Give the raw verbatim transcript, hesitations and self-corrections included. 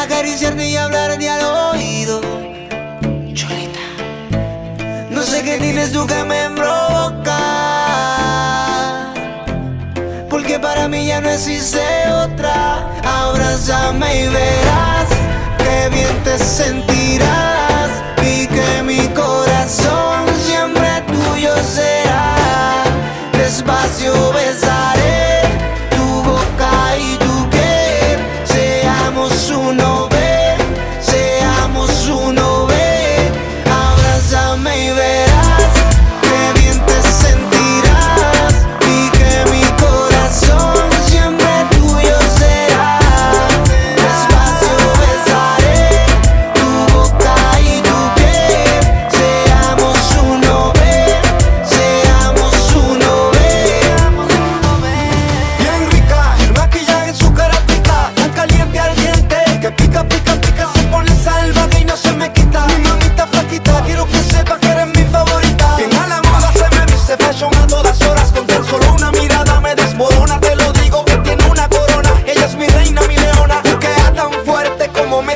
acariciarte y hablarte al oído. Cholita, no sé qué tienes tú que me provoca, porque para mí ya no existe otra. Abrázame y verás que bien te sentirás, y que mi corazón siempre tuyo será. Despacio besaré tu boca y tu piel, seamos uno, ven, seamos uno, ven. Abrázame y verás que bien te sentirás, y que mi corazón siempre tuyo será. Despacio besaré tu boca y tu piel, seamos uno, ven, seamos uno, ven. Bien rica, el maquillaje en su cara pica, tan caliente ardiente, que pica, pica, pica, se pone salvaje y no se me quita. Mi mamita flaquita, quiero que sepas que eres mi favorita. Bien a la moda se me viste fashion a todas horas, con tan solo una mirada me desmorona. Te lo digo que tiene una corona, ella es mi reina, mi leona, que tan fuerte como me